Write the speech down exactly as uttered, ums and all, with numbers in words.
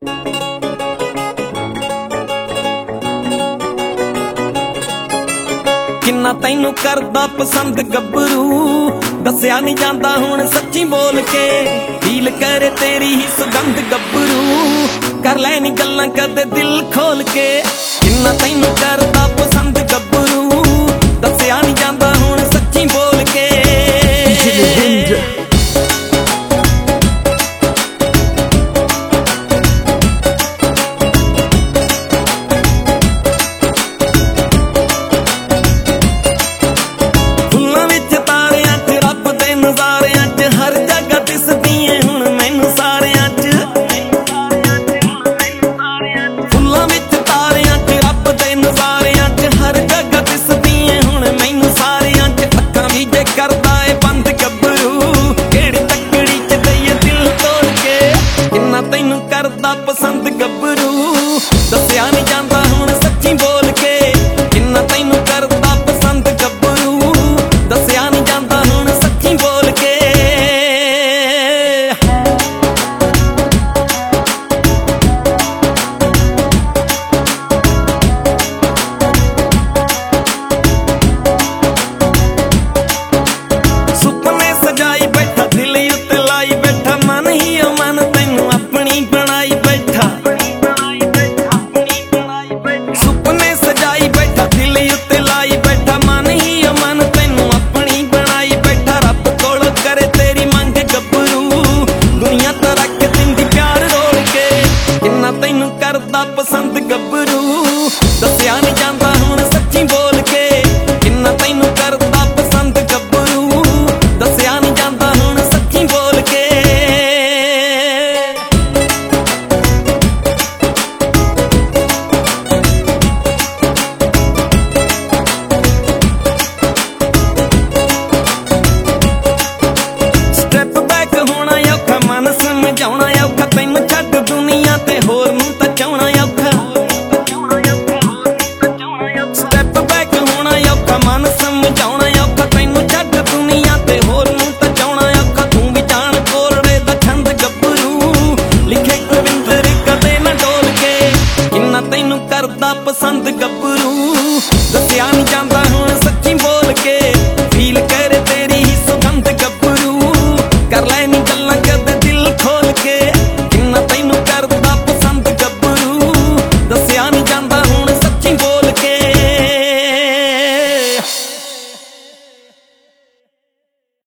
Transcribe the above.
किन्ना तैनू करदा पसंद गब्बरू, दस्या नहीं जांदा हुण सच्ची बोल के। फील करे तेरी ही सुगंध गब्बरू, कर लैनी गल्लां कदे दिल खोल के। किन्ना तैनू करदा पसंद गब्बरू, दस्या नहीं जांदा हुण सच्ची बोल के। तैनू करदा पसंद गब्बरू, दस्या नहीं जांदा हुण सच्ची बोल के। किन्ना तैनू करदा पसंद गब्बरू, दस्या नहीं जांदा हुण सच्ची बोल के। सुपने सजाई बैठा, दिल उत्ते लाई बैठा, मन ही मन तैनू अपनी बनाई बैठा। सुपने सजाई बैठा, दिल उत्ते लाई बैठा, मन ही मन तैनू अपनी बनाई बैठा। रब कोल करे तेरी मंग गब्बरू, दुनिया तो रख दिंदी प्यार रोल के। किन्ना तैनू करदा पसंद गब्बरू, दस्या नहीं जांदा हुण सच्ची बोल के। किन्ना तैनू करदा पसंद गब्बरू, दस्या नहीं जांदा हुण सच्ची बोल के। स्टेप बैक होना औखा, मन समझाउणा औखा, तैनू छड्ड दुनिया ते होर नूं तां चाहुणा औखा। स्टेप बैक होना औखा, मन समझाउणा औखा, तैनू छड्ड दुनिया ते होर नूं तां चाहुणा औखा। तूं भी जाण कोलड़े दा छंद गब्बरू, लिखे गोविंदर कदे ना डोल के। किन्ना तैनू करदा पसंद गब्बरू, दस्या नहीं जांदा हुण सच्ची बोल के। फील करे तेरी ही सुगंध गब्बरू, कर लैनी